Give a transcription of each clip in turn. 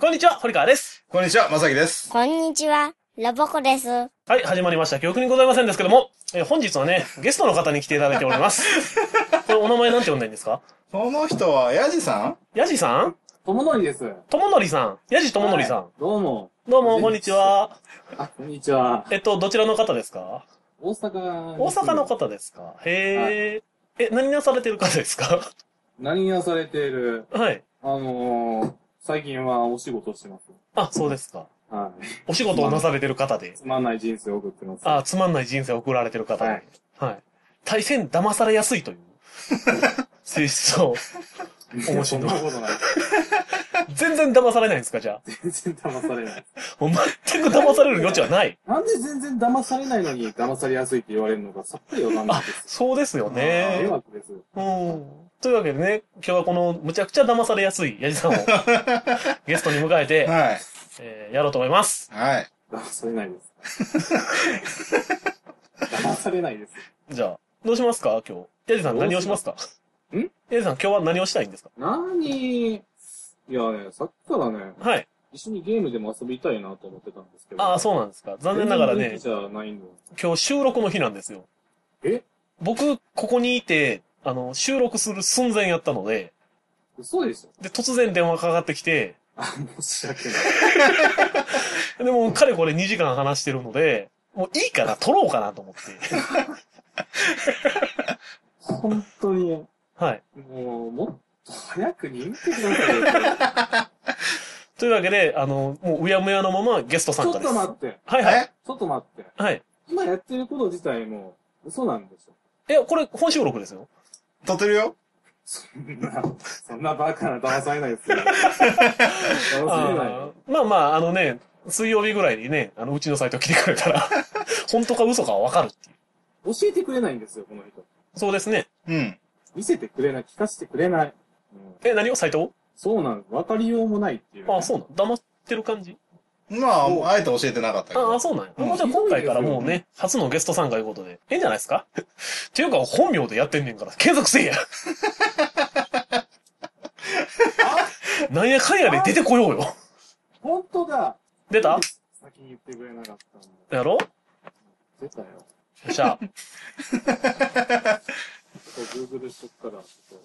こんにちは、堀川です。 こんにちは、まさきです。 こんにちは、ロボコです。はい、始まりました。記憶にございませんですけども、本日はね、ゲストの方に来ていただいております。これお名前なんて呼んだんですか？ その人は、ヤジさん？ ヤジさん？ とものりです。 とものりさん。ヤジとものりさん。 どうも。 どうも、こんにちは。 こんにちは。 どちらの方ですか？ 大阪。 大阪の方ですか？へー。何なされてる方ですか？ 何なされている？ はい。 最近はお仕事してます。 あ、そうですか。 はい。 お仕事をなされてる方で。 つまんない人生を送ってます。 あ、つまんない人生を送られてる方で。はい。はい。大変騙されやすいという性質を面白い。 そんなことない。 全然騙されないんですか、じゃあ。 全然騙されない。 もう全く騙される余地はない。 なんで全然騙されないのに騙されやすいって言われるのかさっぱりわかんないです。 そうですよね。 迷惑です。 というわけでね、今日はこのむちゃくちゃ騙されやすいヤジさんをゲストに迎えて、 はい。 やろうと思います。 はい。騙されないです。騙されないです。 じゃあ、どうしますか今日。ヤジさん何をしますか？ヤジさん今日は何をしたいんですか？ いやね、さっきからね、 はい。 一緒にゲームでも遊びたいなと思ってたんですけど。 ああ、そうなんですか。残念ながらね、 じゃないの。 今日収録の日なんですよ。僕、ここにいて、収録する寸前やったので、 嘘でしょ？ で、突然電話かかってきて、 申し訳ない。 でも、かれこれ2時間話してるので、もういいかな、撮ろうかなと思って。 本当に。 はい。 もっと早くに言ってくださいよ。 というわけで、もううやむやのままゲスト参加です。 ちょっと待って。 はいはい。 ちょっと待って。 はい。 今やってること自体も嘘なんでしょ？ これ本収録ですよ。 撮ってるよ。 そんなバカな騙されないですよ。騙されない。 まあ、水曜日ぐらいにね、うちのサイト来てくれたら、本当か嘘かはわかるっていう。 教えてくれないんですよ、この人。 そうですね。 うん。 見せてくれない、聞かせてくれない。 何をサイト？ そうなんです。わかりようもないっていう、 ね。あ、そうなん。騙ってる感じ？ まあ、あえて教えてなかったけど。 あ、そうなんや。じゃあ今回からもうね、初のゲスト参加いうことで、いいんじゃないですか？っていうか、本名でやってんねんから、継続せえや。なんやかんやで出てこようよ。 本当だ。 出た？ 先に言ってくれなかったんだ。やろ？ 出たよ。よっしゃ。 Google しとくから、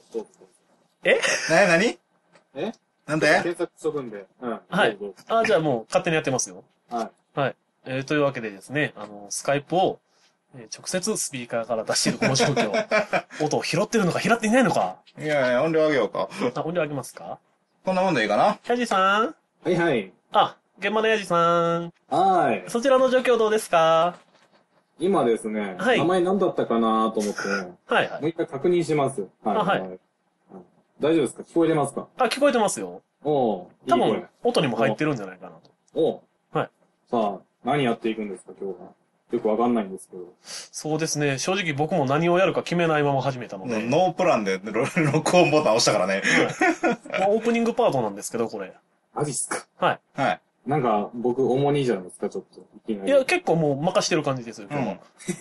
何なんで？ 検索しとくんで。 はい。じゃあもう勝手にやってますよ。 はい。 はい。というわけでですね、スカイプを、直接スピーカーから出しているこの状況。音を拾ってるのか拾っていないのか。 いや、音量上げようか。 音量上げますか？ こんなもんでいいかな？ ヤジさん？ はいはい。 現場のヤジさん。 はい。 そちらの状況どうですか？ 今ですね、 はい。 名前何だったかなと思って、 はいはい。 もう一回確認します。 はい。 大丈夫ですか？聞こえてますか？ 聞こえてますよ。多分、音にも入ってるんじゃないかなと。はい。 さあ、何やっていくんですか、今日は。よくわかんないんですけど。 そうですね。正直僕も何をやるか決めないまま始めたので。 ノープランで録音ボタン押したからね。 はい。オープニングパートなんですけど、これ。 マジっすか？ はい。 はい。 なんか、僕、重荷じゃないですか、ちょっと。い結構もう任してる感じですよ、今日は。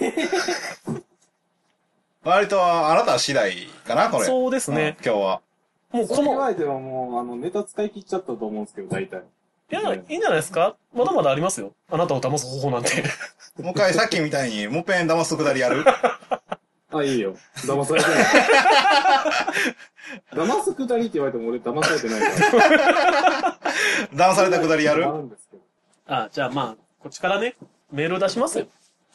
割と、あなたは次第かな、これ。 そうですね。 今日は。 もうこの。そう言われてはもう、ネタ使い切っちゃったと思うんですけど、大体。 いいんじゃないですか？まだまだありますよ。あなたを騙す方法なんて。 もう一回さっきみたいに、もう一遍騙すくだりやる？ いいよ。騙されてない。騙すくだりって言われても俺騙されてないから。 騙されたくだりやる？ じゃあまあ、こっちからね、メール出しますよ。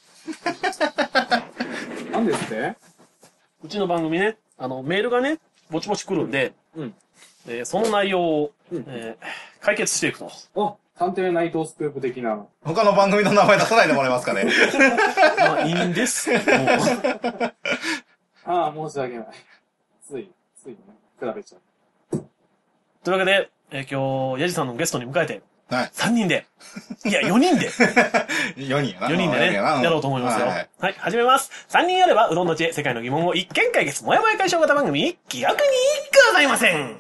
なんですって？ うちの番組ね、メールがね、ぼちぼち来るんで、その内容を、解決していくと。 探偵ナイトスクープ的な。 他の番組の名前出さないでもらえますかね？ まあ、いいんです。 申し訳ない。ついね、比べちゃう。 というわけで、今日、ヤジさんのゲストに迎えて、 はい。 3人で、いや、4人で。 4人やな。 4人でね、やろうと思いますよ。はい、始めます。3人やれば、うどんの知恵、世界の疑問を一見解決、もやもや解消型番組、記憶にございません。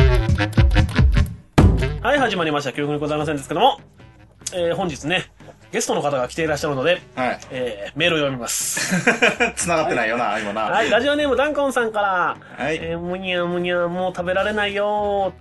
はい、始まりました。記憶にございませんですけども、本日ね、 ゲストの方が来ていらっしゃるので、 はい。 メールを読みます。 繋がってないよな、今な。 はい、ラジオネームダンコンさんから、 はい。 むにゃむにゃ、もう食べられないよ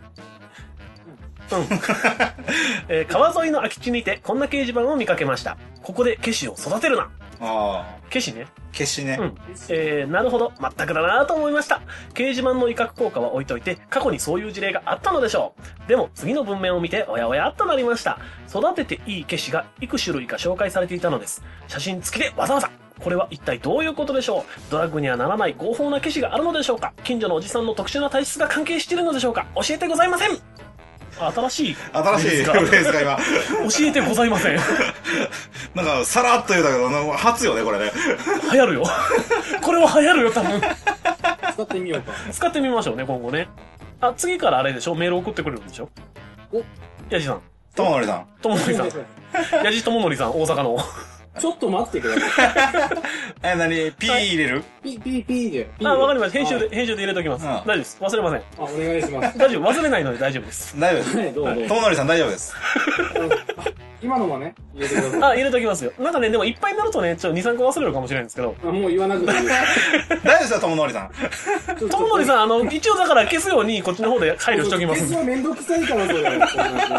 川沿いの空き地にてこんな掲示板を見かけました。ここでケシを育てるな。 ああ。 ケシね。 消しね。 なるほど。全くだなと思いました。掲示板の威嚇効果は置いといて、過去にそういう事例があったのでしょう。でも、次の文面を見て、おやおやっとなりました。育てていいケシがいく種類か紹介されていたのです。写真付きでわざわざ。これは一体どういうことでしょう。ドラッグにはならない合法なケシがあるのでしょうか。近所のおじさんの特殊な体質が関係しているのでしょうか。教えてございません。新しいフレーズが今。 教えてございません。 なんか、さらっと言うたけど、初よね、これね。 流行るよ。これは流行るよ、多分。 使ってみようか。 使ってみましょうね、今後ね。あ、次からあれでしょ、メール送ってくれるんでしょ。 お、 ヤジさん。 とものりさん。 とものりさん。ヤジとものりさん、大阪の。 ちょっと待ってください。 何ピー入れるピーで。 あ、わかりました。編集で入れときます。大丈夫です。忘れません。 お願いします。 大丈夫。忘れないので大丈夫です。 大丈夫です。 はい、どうぞ。 とものりさん大丈夫です。 今のもね、入れてください。 あ、入れときますよ。なんかね、でもいっぱいになるとね、ちょっと2、3個忘れるかもしれないんですけど。 もう言わなくていいです。 大丈夫ですよ、とものりさん。 とものりさん、一応だから消すように、こっちの方で配慮しておきますんで。 消すのめんどくさいから、それ。なん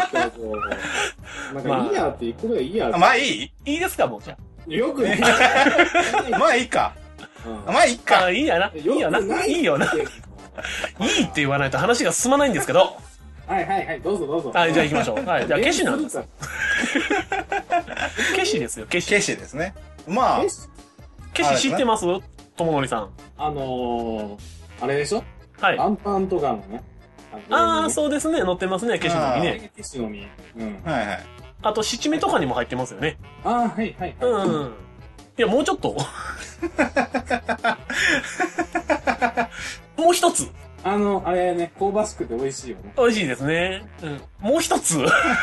かいいやって、いくらいいやって。 まあいいいいですか、もうじゃよくね。まあいいか。まあいいか。 いいやな。いいよな。いいよな。いいって言わないと話が進まないんですけど。 はい、どうぞ。 はい、じゃあ行きましょう。はい、じゃあ、ケシなんです。ケシですよ、ケシ。 ケシですね。まあ。 ケシ知ってますとものりさん。 あれでしょはい。 アンパンとかのね。 ああ、そうですね。載ってますね、ケシの実ね。 ケシの実。 はいはい。 あと、七味とかにも入ってますよね。 はい。 いや、もうちょっと。もう一つ。 あれね、香ばしくて美味しいよね。 美味しいですね。もう一つ。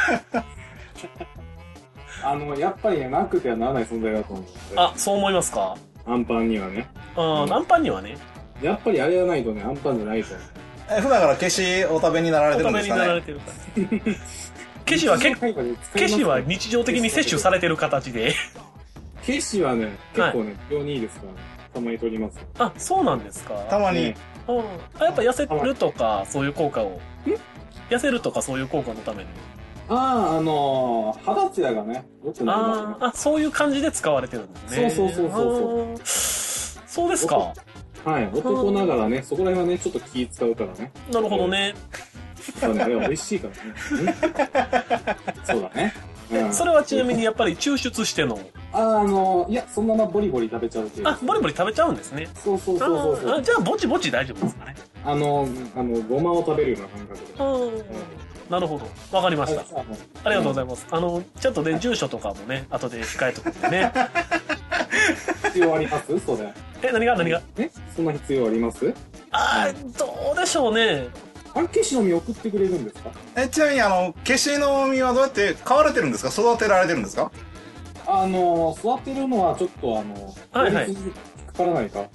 やっぱりね、なくてはならない存在だと思う。 あ、そう思いますか？ アンパンにはね。 アンパンにはね。 やっぱりあれがないとね、アンパンじゃないと思う。 普段からケシお食べになられてるんですかね？ お食べになられてるから。ケシは日常的に摂取されてる形で。 ケシはね、結構ね、非常にいいですからね。たまに取ります。 あ、そうなんですか？ たまに。 やっぱ痩せるとか、そういう効果を。痩せるとかそういう効果のために。 肌ツヤがね、良くなりますね。 そういう感じで使われてるんですね。 そう。 そうですか。 はい、男ながらね、そこら辺はね、ちょっと気使うからね。 なるほどね。 そうね、あれは美味しいからね。そうだね。 それはちなみにやっぱり抽出しての。 いや、そのままボリボリ食べちゃうっていう。 ボリボリ食べちゃうんですね。 そう。 じゃあ、ぼちぼち大丈夫ですかね。 ごまを食べるような感覚で。 なるほど。わかりました。ありがとうございます。ちょっとね、住所とかもね、後で控えとくんでね。 必要ありますそれ。 何がそんな必要ありますどうでしょうね。 ケシの実送ってくれるんですか？ ちなみにケシの実はどうやって飼われてるんですか？育てられてるんですか？ 育てるのはちょっとはい。 かからないか。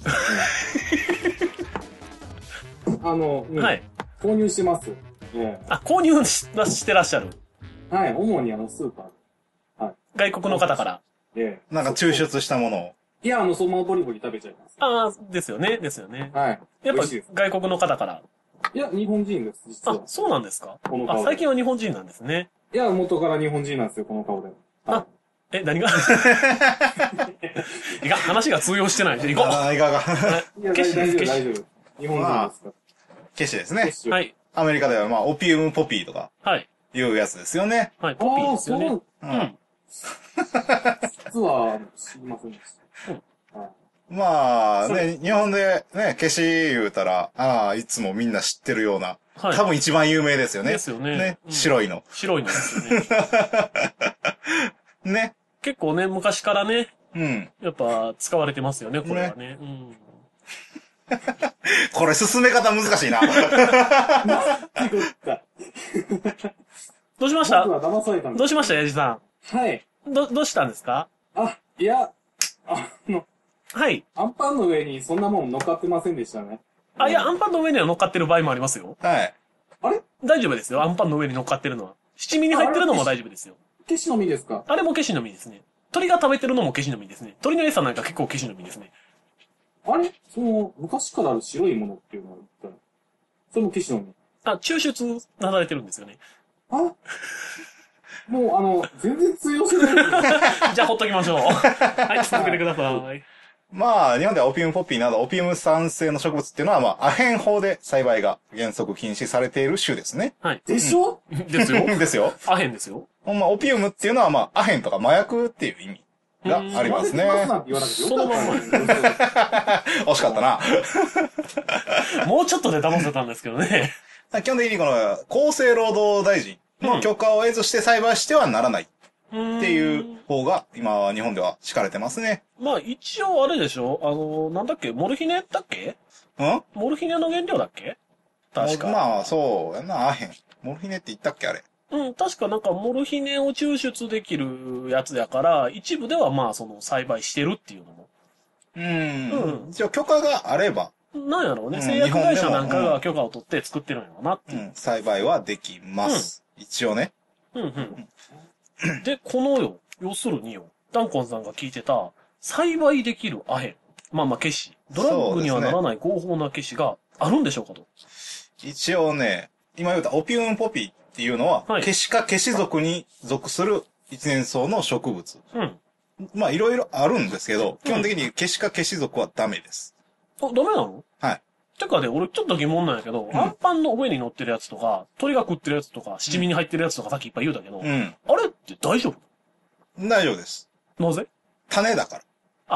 はい。購入してます。 購入してらっしゃる。 はい、主にスーパー。はい。 外国の方から。 なんか抽出したものを。 いや、そのままボリボリ食べちゃいます。 ですよね。 はい。 やっぱ外国の方から。 いや、日本人です、実は。 そうなんですか？ この顔で。 最近は日本人なんですね。 いや、元から日本人なんですよ、この顔で。 何が話が通用してない。行こう。 いかが。 大丈夫。日本人ですか？ ケシですね。 はい。 アメリカではオピウムポピーとか。 はい。 いうやつですよね。 はい、ポピーですよね。 実は、知りませんでした。 まあね、日本でね、ケシ言うたら、いつもみんな知ってるような、多分一番有名ですよね。 ですよね。 白いの。 白いのですよね。 ね。 結構ね、昔からね、やっぱ使われてますよね、これはね。 これ進め方難しいな。 どうしましたどうしましたヤジさん。はい。 どうしたんですか？ いや、 はい。 アンパンの上にそんなもん乗っかってませんでしたね。 いや、アンパンの上には乗っかってる場合もありますよ。 はい。 あれ？ 大丈夫ですよ。アンパンの上に乗っかってるのは。七味に入ってるのも大丈夫ですよ。 ケシの実ですか？ あれもケシの実ですね。 鳥が食べてるのもケシの実ですね。鳥の餌なんか結構ケシの実ですね。 あれ昔からある白いものっていうのは一体、それもケシの実。 抽出なされてるんですよね。 もう全然通用しない。 じゃあ、ほっときましょう。はい、続けてください。 まあ、日本ではオピウムポピーなどオピウム酸性の植物っていうのは、まあ、アヘン法で栽培が原則禁止されている種ですね。 はい。 でしょ、 ですよ。 ですよ。 アヘンですよ。 まあ、オピウムっていうのは、まあ、アヘンとか麻薬っていう意味がありますね。 そのまま。 惜しかったな。 もうちょっとで騙せたんですけどね。 基本的にこの厚生労働大臣の許可を得ずして栽培してはならないっていう方が今は日本では敷かれてますね。 まあ一応あれでしょなんだっけモルヒネだっけモルヒネの原料だっけ確か。 まあそうやな、アヘン。モルヒネって言ったっけあれ。 確かなんかモルヒネを抽出できるやつやから、一部ではまあその栽培してるっていうのも。 一応許可があれば。 なんやろうね。製薬会社なんかが許可を取って作ってるんやろうなっていう。 栽培はできます。一応ね。 で、要するによ、ダンコンさんが聞いてた、栽培できるアヘン。まあまあ、ケシ。ドラッグにはならない合法なケシがあるんでしょうかと。 一応ね、今言ったオピウムポピーっていうのは、ケシ科ケシ属に属する一年草の植物。まあ、いろいろあるんですけど、基本的にケシ科ケシ属はダメです。 ダメなの？ はい。 てかね、俺ちょっと疑問なんやけど、アンパンの上に乗ってるやつとか、鳥が食ってるやつとか、七味に入ってるやつとかさっきいっぱい言うたけど、あれって大丈夫？ 大丈夫です。 なぜ？ 種だから。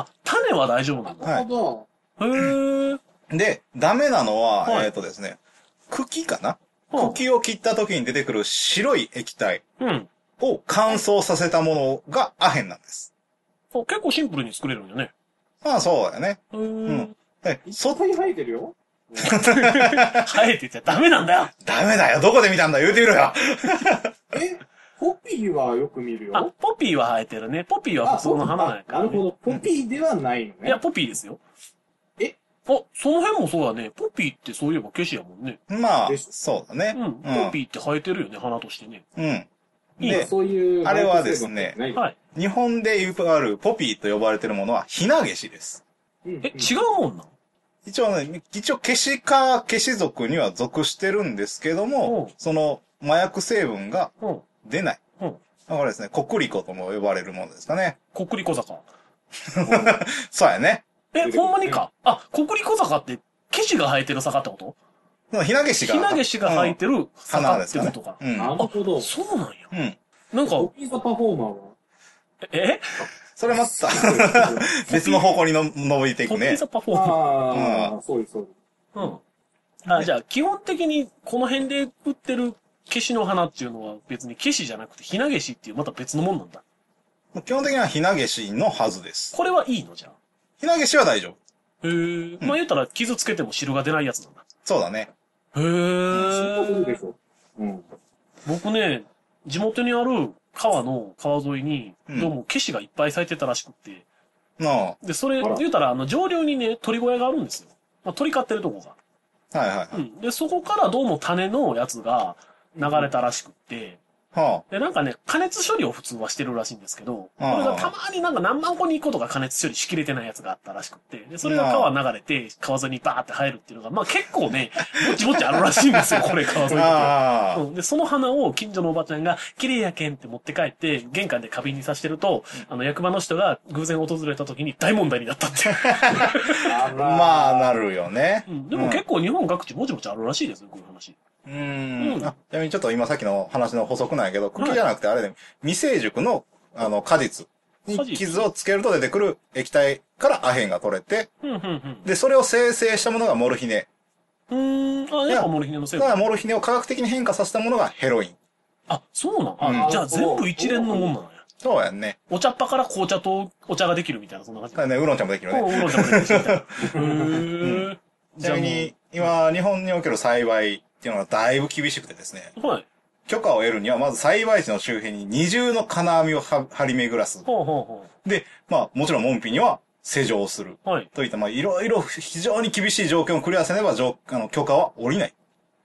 種は大丈夫なんだ。 なるほど。へー。 で、ダメなのは、ですね、茎かな？茎を切った時に出てくる白い液体を乾燥させたものがアヘンなんです。 結構シンプルに作れるんよね。 まあそうだよね。 そこに生えてるよ。 生えてちゃダメなんだよ。 ダメだよ。どこで見たんだ言うてみろよ。 ポピーはよく見るよ。 ポピーは生えてるね。ポピーは普通の花やから、ね。 なるほど。ポピーではないのね。 いや、ポピーですよ。その辺もそうだね。ポピーってそういえばケシやもんね。 まあ、そうだね。 ポピーって生えてるよね、花としてね。 で、 そういうあれはですね、日本でよくあるポピーと呼ばれてるものはヒナゲシです。 違うもんなの？ 一応ケシ科ケシ属には属してるんですけども、その麻薬成分が出ない。だからですね、コクリコとも呼ばれるものですかね。 コクリコ坂。 そうやね。 ほんまにか。コクリコ坂ってケシが生えてる坂ってこと？ ヒナゲシが生えてる坂ってことか。 なるほど。 そうなんや。なんか、 コピーザパフォーマーはそれまた、別の方向に伸びていくね。 コピーザパフォーマー。そうです、そうです。 じゃあ、基本的にこの辺で売ってるケシの花っていうのは別にケシじゃなくてヒナゲシっていうまた別のもんなんだ。 基本的にはヒナゲシのはずです。 これはいいのじゃあ。 ヒナゲシは大丈夫。 まあ言ったら傷つけても汁が出ないやつなんだ。 そうだね。 僕ね、地元にある川沿いに、どうもケシがいっぱい咲いてたらしくって。で、それ、言うたら、上流にね、鳥小屋があるんですよ。鳥飼ってるとこが。で、そこからどうも種のやつが流れたらしくって、で、なんかね、加熱処理を普通はしてるらしいんですけど、これがたまになんか何万個に1個とか加熱処理しきれてないやつがあったらしくって、で、それが川流れて、川沿いにバーって生えるっていうのが、まあ結構ね、ぼちぼちあるらしいんですよ、これ川沿いに。で、その花を近所のおばちゃんが、綺麗やけんって持って帰って、玄関で花瓶にさしてると、役場の人が偶然訪れた時に大問題になったって。 まあ、なるよね。 でも結構日本各地ぼちぼちあるらしいですよ、こういう話。 ちなみにちょっと今さっきの話の補足なんやけど、茎じゃなくてあれで、未成熟の、果実に傷をつけると出てくる液体からアヘンが取れて、で、それを生成したものがモルヒネ。 やっぱモルヒネの成分。 だからモルヒネを科学的に変化させたものがヘロイン。 そうなんじゃあ全部一連のもんなのや。 そうやんね。 お茶っ葉から紅茶とお茶ができるみたいな、そんな感じ。 だね、ウーロン茶もできるね。 ウーロン茶もできるし、みたいな。 ちなみに、今、日本における栽培っていうのはだいぶ厳しくてですね。許可を得るには、まず栽培地の周辺に二重の金網を張り巡らす。で、まあ、もちろん門扉には施錠する。といった、まあ、いろいろ非常に厳しい条件をクリアせねば、許可は下りない。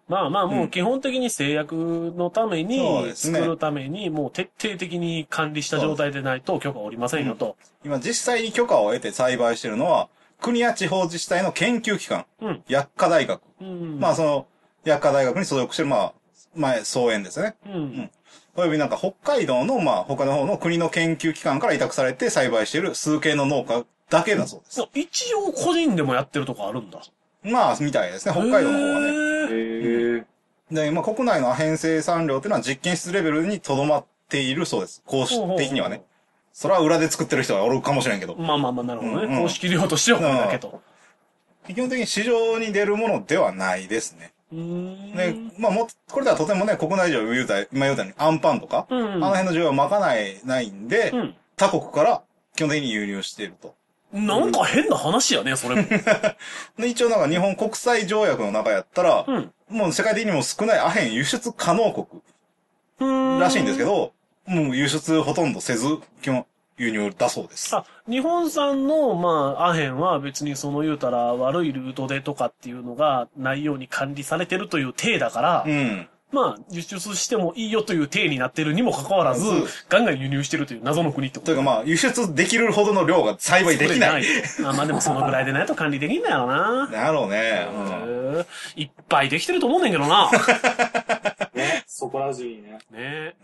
まあまあ、もう基本的に制約のために、作るために、もう徹底的に管理した状態でないと許可は下りませんよと。 今実際に許可を得て栽培してるのは、国や地方自治体の研究機関、薬科大学。まあその、薬科大学に所属してる、草園ですね。およびなんか北海道の、他の方の国の研究機関から委託されて栽培している数件の農家だけだそうです。 一応個人でもやってるとこあるんだ。 みたいですね。北海道の方はね。で、国内のアヘン生産量っていうのは実験室レベルにとどまっているそうです。公式的にはね。それは裏で作ってる人がおるかもしれんけど。 なるほどね。公式量としてはこれだけと。 基本的に市場に出るものではないですね。で、これではとてもね、国内上今言うたようにアンパンとか、あの辺の需要はないんで、他国から基本的に輸入していると。 なんか変な話やね、それも。 で、一応なんか日本国際条約の中やったら、もう世界的にも少ないアヘン輸出可能国らしいんですけど、もう輸出ほとんどせず、基本輸入だそうです。 日本産の、アヘンは別に言うたら悪いルートでとかっていうのがないように管理されてるという体だから、輸出してもいいよという体になってるにもかかわらず、ガンガン輸入してるという謎の国ってこと。 というか輸出できるほどの量が栽培できない。 でもそのぐらいでないと管理できんだよな。 だろうね。 いっぱいできてると思うねんけどな。 ね、そこら中にね。 ね。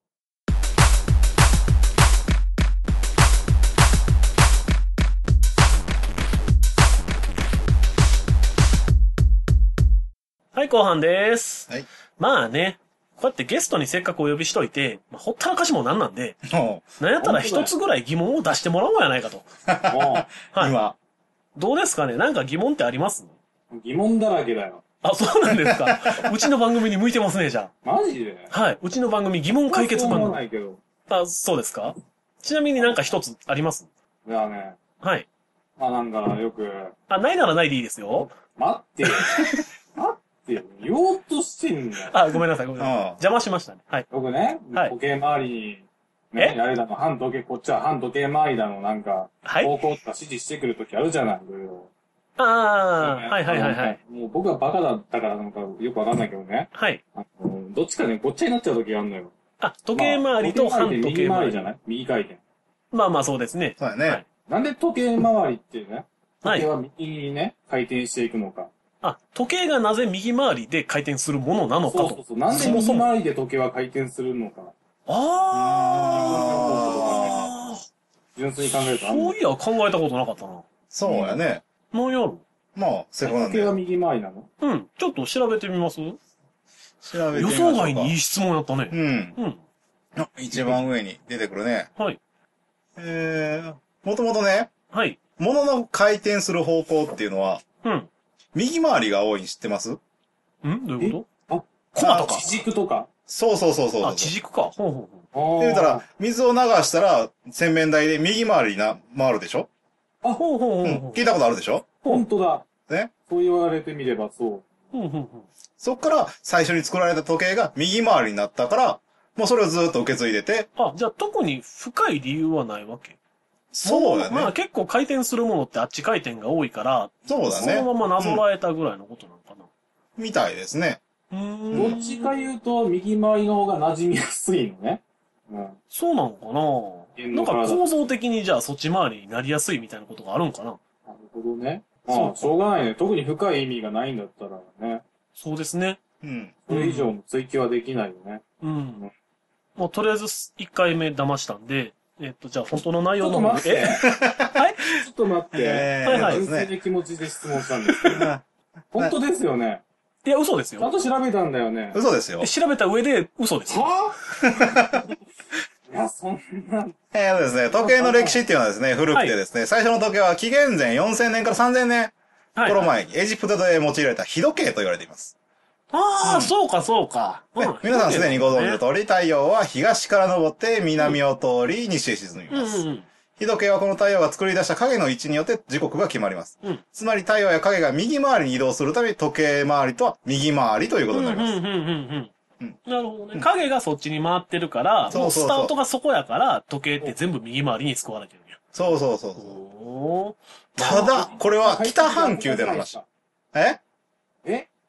はい、後半です。 はい。 まあね、こうやってゲストにせっかくお呼びしといて、ほったらかしもなんなんで、なんやったら一つぐらい疑問を出してもらおうやないかと。 はい。今。 どうですかね？なんか疑問ってあります？ 疑問だらけだよ。 そうなんですか。うちの番組に向いてますね、じゃあ。マジで？ はい。うちの番組疑問解決番組。 そうないけど。 そうですか？ちなみになんか一つあります？ いやね。 はい。 なんかよく。 ないならないでいいですよ。 待ってよ。言おうとしてんだよ。 ごめんなさい。邪魔しましたね。はい。 僕ね、時計回りに、ね、あれだの、こっちは反時計回りだの、なんか、方向とか指示してくるときあるじゃない、いろいろ。 はい。 もう僕はバカだったからなんかよくわかんないけどね。 はい。 どっちかね、ごっちゃになっちゃうときあるのよ。 時計回りと反時計回り。 右回りじゃない？右回転。 そうですね。 そうだね。 なんで時計回りっていうね、時計は右にね、回転していくのか。 時計がなぜ右回りで回転するものなのかと。 そう。なんで右回りで時計は回転するのか。純粋に考えると。 そういや、考えたことなかったな。 そうやね。 なんやろ？ せこなん時計は右回りなの？ ちょっと調べてみます？予調べてみましょうか。 想外にいい質問やったね。 一番上に出てくるね。 はい。 もともとね。 はい。 物の回転する方向っていうのは、右回りが多いに知ってます？ どういうこと？ コマとか。地軸とか。 そう。 地軸か。 って言ったら、水を流したら、洗面台で右回りに回るでしょ？聞いたことあるでしょ？ 本当だ。 ね。 そう言われてみればそう。 そっから最初に作られた時計が右回りになったから、もうそれをずっと受け継いでて。 じゃあ特に深い理由はないわけ？ そうだね。 結構回転するものってあっち回転が多いから、 そうだね。 そのままなぞらえたぐらいのことなのかな。 みたいですね。 どっちか言うと、右回りの方が馴染みやすいのね。 そうなのかな？なんか構造的にじゃあそっち回りになりやすいみたいなことがあるんかな？ なるほどね。しょうがないね。特に深い意味がないんだったらね。 そうですね。 それ以上の追求はできないよね。 もうとりあえず1回目騙したんで、じゃあ本当の内容の方で。はいちょっと待って。純粋な気持ちで質問したんですけど。本当ですよね。 いや、嘘ですよ。 ちゃんと調べたんだよね。 嘘ですよ。 調べた上で嘘ですよ。 いや、そんな。 ですね、時計の歴史っていうのはですね、古くてですね、最初の時計は紀元前4000年から3000年頃前にエジプトで用いられた日時計と言われています。 そうか。 皆さんすでにご存知の通り、太陽は東から昇って南を通り西へ沈みます。日時計はこの太陽が作り出した影の位置によって時刻が決まります。つまり太陽や影が右回りに移動するため、時計回りとは右回りということになります。 なるほどね。影がそっちに回ってるから、もうスタートがそこやから、時計って全部右回りに使われてるんや。 そう。ただ、これは北半球での話。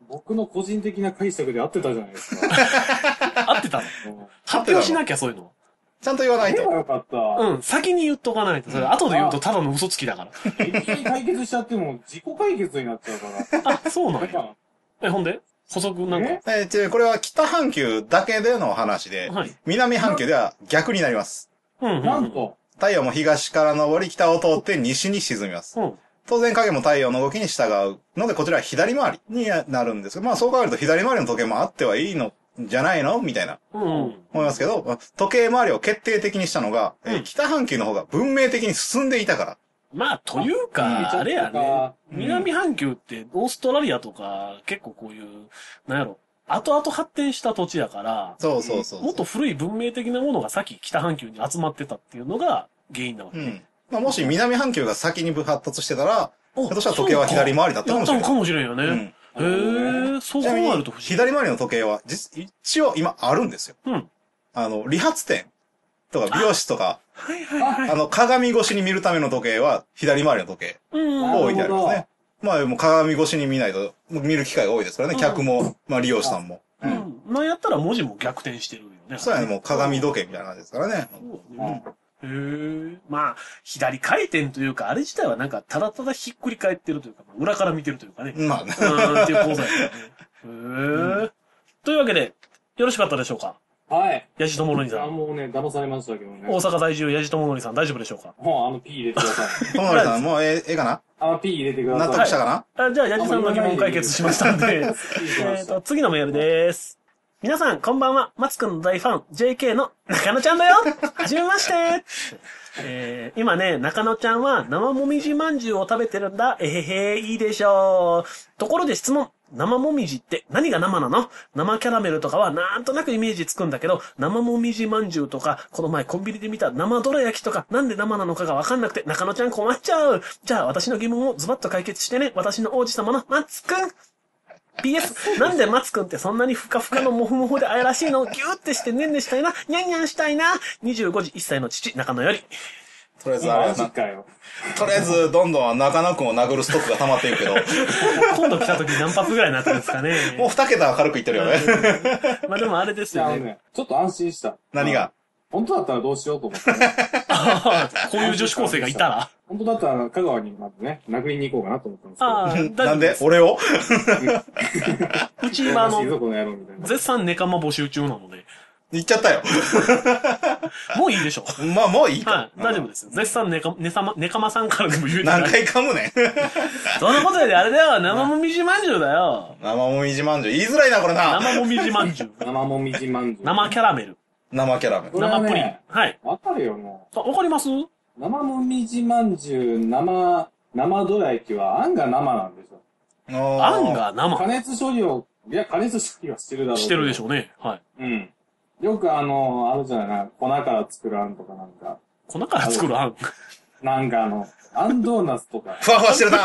僕の個人的な解釈で合ってたじゃないですか。 合ってたの発表しなきゃそういうの。 ちゃんと言わないと。 よかった。 うん、先に言っとかないと。それ後で言うとただの嘘つきだから。 一気に解決しちゃっても自己解決になっちゃうから。 あ、そうなんや。ほんで補足なんか。 これは北半球だけでの話で、はい、南半球では逆になります。 なんと。 太陽も東から昇り北を通って西に沈みます。当然影も太陽の動きに従うので、こちらは左回りになるんですけど、まあそう考えると左回りの時計もあってはいいのじゃないのみたいな。思いますけど、時計回りを決定的にしたのが、北半球の方が文明的に進んでいたから。 まあ、というか、あれやね。南半球ってオーストラリアとか結構こういう、なんやろ、後々発展した土地だから、 そうそうそう。 もっと古い文明的なものが先北半球に集まってたっていうのが原因なわけね。 まあ、もし南半球が先に発達してたら、ひょっとしたら時計は左回りだったかもしれない。 かもしれんよね。へえ、そう考えると左回りの時計は、一応今あるんですよ。理髪店とか美容室とか、鏡越しに見るための時計は左回りの時計を置いてありますね。まあ、もう鏡越しに見ないと見る機会が多いですからね、客も、まあ利用者さんも。 なんやったら文字も逆転してるよね。 そうやね、もう鏡時計みたいな感じですからね。 へえ。まあ、左回転というか、あれ自体はなんか、ただただひっくり返ってるというか、裏から見てるというかね。 まあね。 っていう講座やからね。へえ。というわけで、よろしかったでしょうか？ はい。 ヤジトモノリさん。 もうね、騙されましたけどね。 大阪在住ヤジトモノリさん、大丈夫でしょうか？ もうP 入れてください。 トモノリさん、もうええかな P 入れてください。 納得したかな？じゃあ、ヤジさんの疑問解決しましたんで。次のメールです。皆さん、こんばんは。松くんの大ファン、JK の中野ちゃんだよ。はじめまして。今ね、中野ちゃんは生もみじまんじゅうを食べてるんだ。いいでしょう。ところで質問。生もみじって何が生なの？生キャラメルとかはなんとなくイメージつくんだけど、生もみじまんじゅうとか、この前コンビニで見た生どら焼きとか、なんで生なのかがわかんなくて、中野ちゃん困っちゃう。じゃあ私の疑問をズバッと解決してね。私の王子様の松くん。PS、なんで松くんってそんなにふかふかのモフモフで愛らしいの？ギューってしてねんねしたいな。にゃんにゃんしたいな。25時1歳の父、中野より。 とりあえずあれな。とりあえず、どんどん中野くんを殴るストックが溜まっていくけど。 今度来た時何発ぐらいになったんですかね。 もう2桁軽くいってるよね。 まあでもあれですよね。 ちょっと安心した。 何が？ 本当だったらどうしようと思って、 ね。こういう女子高生がいたら本当だったら香川にまずね、殴りに行こうかなと思ったんですけど。 なんで俺をうち今絶賛ネカマ募集中なので。 言っちゃったよ。 もういいでしょ。 まあもういいか。 はい、大丈夫ですよ。絶賛ネカマさんからでも言うて何回噛むねん。 そんなことよりあれだよ、生もみじまんじゅうだよ。 生もみじまんじゅう。言いづらいな、これな。 生もみじまんじゅう。 生もみじまんじゅう。 生キャラメル。 生キャラメル。 生プリン。はい。 わかるよ、もう。わかります？ 生もみじまんじゅう、生どら焼きは、あんが生なんでしょ。 あんが生？ 加熱処理はしてるだろう。 してるでしょうね。はい。 うん。よくあるじゃない、粉から作るあんとかなんか。 粉から作るあん？ なんかあんドーナツとか。 ふわふわしてるな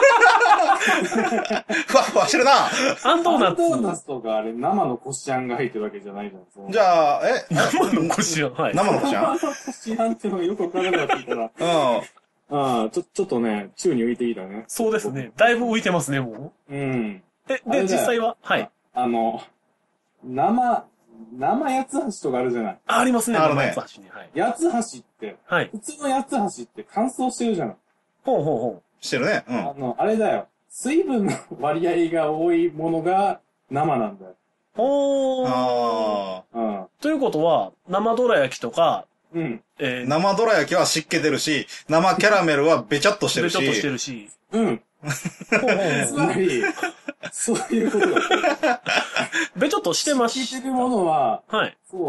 ふわふわしてるなあんドーナツ。 あんドーナツとかあれ、生のこしあんが入ってるわけじゃないじゃん。 じゃあ、 生のこしあん。はい。 生のこしあん？ 生のこしあんってのがよくわからなかったら。ちょっとね、宙に浮いていたね。 そうですね。だいぶ浮いてますね、もう。うん。 で、実際は？はい。 生八つ橋とかあるじゃない。 ありますね、 生八つ橋に。はい。 八つ橋って、はい。普通の八つ橋って乾燥してるじゃない。 ほうほうほう。してるね。うん。 あれだよ。水分の割合が多いものが生なんだよ。 ということは、生どら焼きとか、 うん。 生どら焼きは湿気出るし、生キャラメルはべちゃっとしてるし。 べちゃっとしてるし。 うん。つまり、そういうことだ。 べちょっとしてますし。聞いてるものは、 はい。 そう。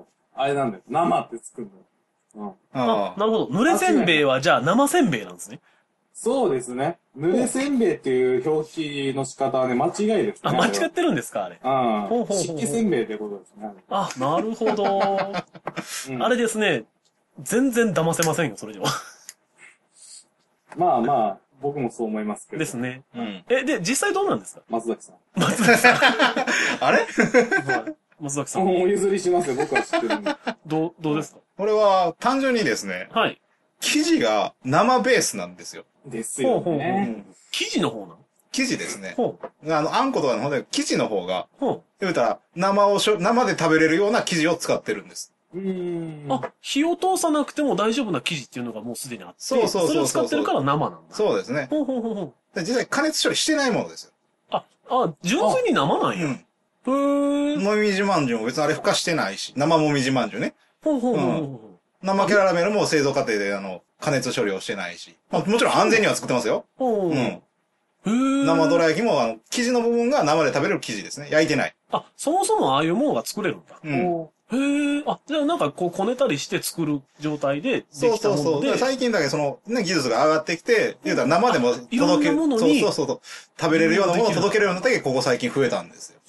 あれなんだよ。生ってつくんだよ。 なるほど。濡れせんべいはじゃあ生せんべいなんですね。 そうですね。濡れせんべいっていう表記の仕方はね、間違いですね。 間違ってるんですか、あれ。 湿気せんべいってことですね。 なるほど。あれですね。全然騙せませんよ、それでは。 まあ、僕もそう思いますけど。 ですね。うん。で、実際どうなんですか？ 松崎さん。 あれ松崎さん。 お譲りしますよ、僕は知ってるんで。 どうですか？ これは単純にですね。 はい。 生地が生ベースなんですよ。 ですよね。 生地の方なの？ 生地ですね。あんことかの方で、生地の方が、言うたら、生で食べれるような生地を使ってるんです。 火を通さなくても大丈夫な生地っていうのがもうすでにあって、それを使ってるから生なんだ。 そうですね。実際加熱処理してないものですよ。 純粋に生なんや。 もみじまんじゅうも別にあれ孵化してないし、生もみじまんじゅうね。生キャラメルも製造過程で加熱処理をしてないし。もちろん安全には作ってますよ。生どら焼きも生地の部分が生で食べれる生地ですね。焼いてない。 そもそもああいうものが作れるんだ。じゃあなんかこねたりして作る状態でできたもので。 そう。最近だけ技術が上がってきて、言うたら生でも届ける。そう。食べれるようなものを届けるようなだけここ最近増えたんですよ。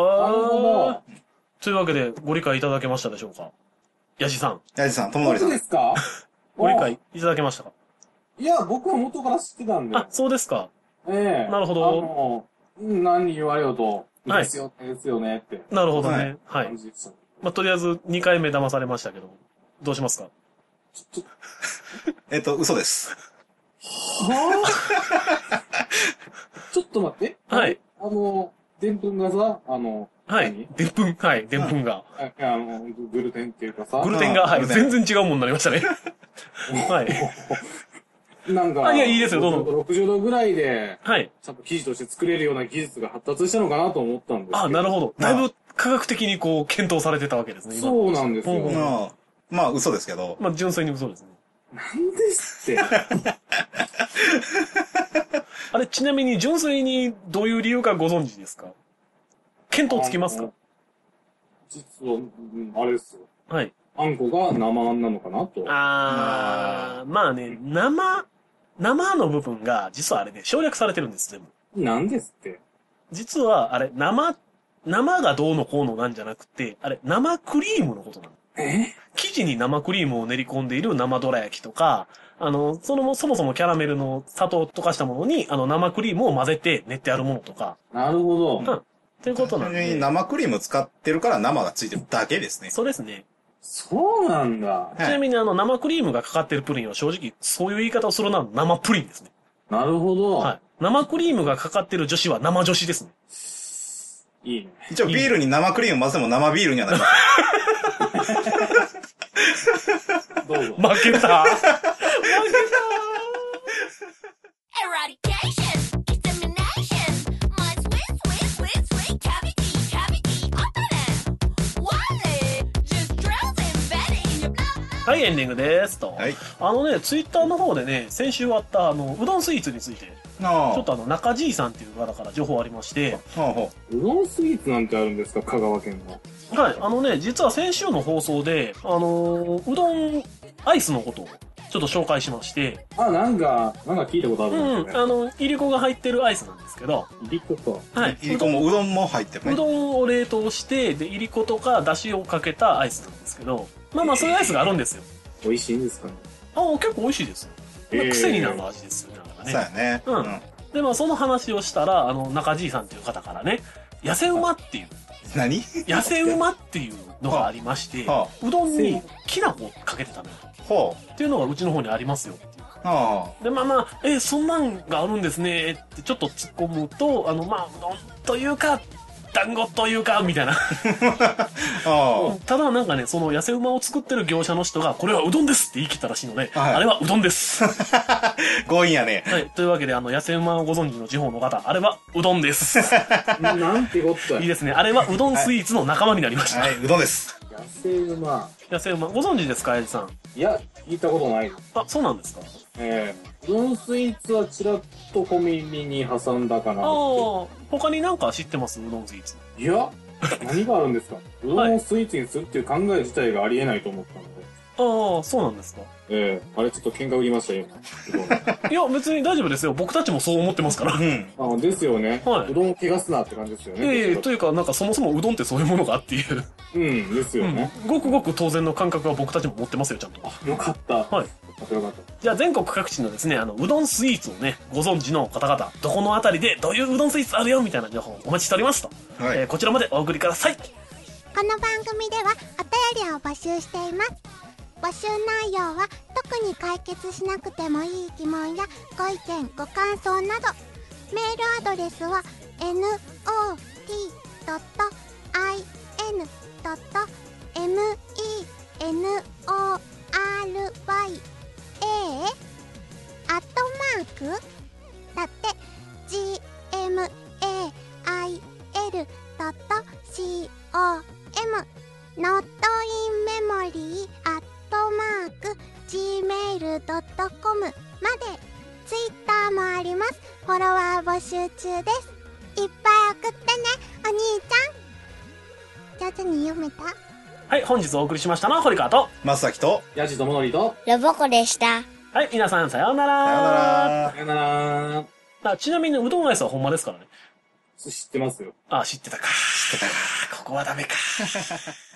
というわけでご理解いただけましたでしょうか？ヤジさん、 とものりさん。 そうですか？ ご理解いただけましたか？ いや、僕は元から知ってたんで。 そうですか。 なるほど。 何言われようと、ですよねって。 なるほどね。はい。とりあえず2回目騙されましたけど、どうしますか？ 嘘です。 ちょっと待って。 はい。 でんぷんがさ、 はい。でんぷんが。 グルテンっていうかさ。 グルテンが、全然違うものになりましたね。はい。 なんか、 いいですよ、どうぞ。 60度ぐらいで、ちゃんと生地として作れるような技術が発達したのかなと思ったんですけど。 なるほど。だいぶ科学的に検討されてたわけですね、今。 そうなんですよ。 嘘ですけど。 純粋に嘘ですね。 なんですって。 あれ、ちなみに純粋にどういう理由かご存知ですか？見当つきますか？ 実は、あれですよ。 はい。 あんこが生なのかなと。 生の部分が、実はあれね、省略されてるんです、全部。 なんですって。 実は、あれ、生がどうのこうのなんじゃなくて、あれ、生クリームのことなの。生地に生クリームを練り込んでいる生どら焼きとか、そもそもキャラメルの砂糖を溶かしたものに、生クリームを混ぜて練ってあるものとか。 なるほど。 ということなんで。 生クリーム使ってるから生がついてるだけですね。 そうですね。 そうなんだ。 ちなみに生クリームがかかってるプリンは正直、そういう言い方をするのは生プリンですね。 なるほど。 はい。生クリームがかかってる女子は生女子ですね。 いいね。 一応ビールに生クリーム混ぜても生ビールにはなります。 どうぞ。 負けた。はい、エンディングですと。 はい。 ツイッターの方でね、先週あったうどんスイーツについて、ちょっと中じいさんっていう方から情報ありまして、 うどんスイーツなんてあるんですか、香川県の。 はい、実は先週の放送で、うどんアイスのことをちょっと紹介しまして、 なんか聞いたことあるんですよね。 いりこが入ってるアイスなんですけど、 いりこか。 はい。いりこもうどんも入ってるね。 うどんを冷凍して、で、いりことかだしをかけたアイスなんですけど、そういうアイスがあるんですよ。 美味しいんですかね。 結構美味しいですよ。癖になる味ですよね。 そうやね。 で、その話をしたら、中じいさんっていう方からね、痩せ馬っていう。 何？ 痩せ馬っていうのがありまして、うどんにきな粉をかけて食べるっていうのがうちの方にありますよっていう。で、そんなんがあるんですねってちょっと突っ込むと、うどんというか、団子というか、みたいな。ただなんかね、その痩せ馬を作ってる業者の人が、これはうどんですって言い切ったらしいので、あれはうどんです。 強引やね。 はい。というわけで、痩せ馬をご存知の地方の方、あれはうどんです。 なんてことだ。 いいですね。あれはうどんスイーツの仲間になりました。 はい、うどんです。 痩せ馬。ご存知ですか、エイジさん。 いや、聞いたことない。 そうなんですか。 うどんスイーツはちらっと小耳に挟んだかな。 他になんか知ってます？うどんスイーツ。 いや、何があるんですか？うどんをスイーツにするっていう考え自体がありえないと思ったので。 そうなんですか。 あれちょっと喧嘩売りましたよ。 いや、別に大丈夫ですよ。僕たちもそう思ってますから。 ですよね。うどんを汚すなって感じですよね。 というか、なんかそもそもうどんってそういうものがっていう。 ですよね。 ごくごく当然の感覚は僕たちも持ってますよ、ちゃんと。 よかった。 はい。じゃあ全国各地のですね、うどんスイーツをね、ご存知の方々、どこのあたりでどういううどんスイーツあるよみたいな情報をお待ちしておりますと。こちらまでお送りください。この番組ではお便りを募集しています。募集内容は特に解決しなくてもいい疑問やご意見ご感想などメールアドレスは not.in.menoria だって gmail.com notinmemory@gmail.com まで。ツイッターもあります。フォロワー募集中です。いっぱい送ってね、お兄ちゃん。上手に読めた？ はい、本日お送りしましたのは堀川と松崎とヤジとものりとロボコでした。 はい、皆さんさようなら。 さようなら。 さよなら。 ちなみにうどんアイスはほんまですからね。 知ってますよ。 あ、知ってたか。 知ってたか。 ここはダメか。